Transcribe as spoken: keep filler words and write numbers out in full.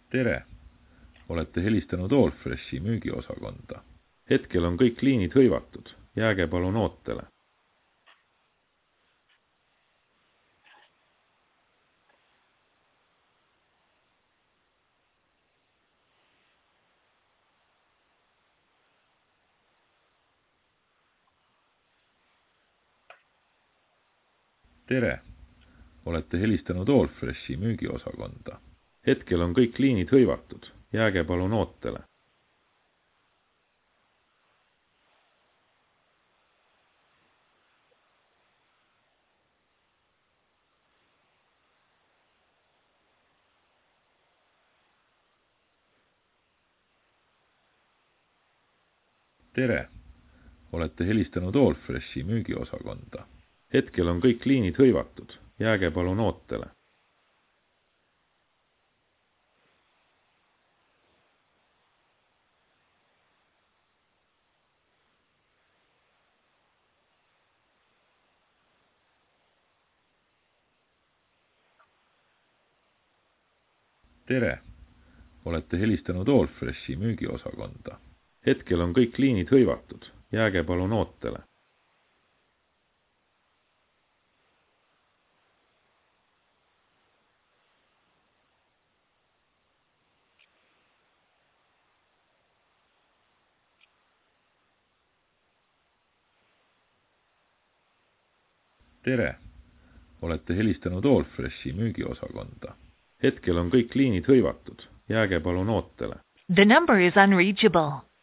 Tere! Olete helistanud Allfreshi müügiosakonda. Hetkel on kõik liinid hõivatud. Jääge palun ootele. Tere! Olete helistanud Allfreshi müügiosakonda. Hetkel on kõik liinid hõivatud. Jääge palun ootele. Tere! Olete helistanud Allfreshi müügiosakonda. Hetkel on kõik liinid hõivatud. Jääge palun ootele. Tere! Olete helistanud Allfreshi müügiosakonda. Hetkel on kõik liinid hõivatud. Jääge palun ootele. Tere! Olete helistanud Allfreshi müügiosakonda. Hetkel on kõik liinid hõivatud. Jääge palun ootele. The number is unreachable.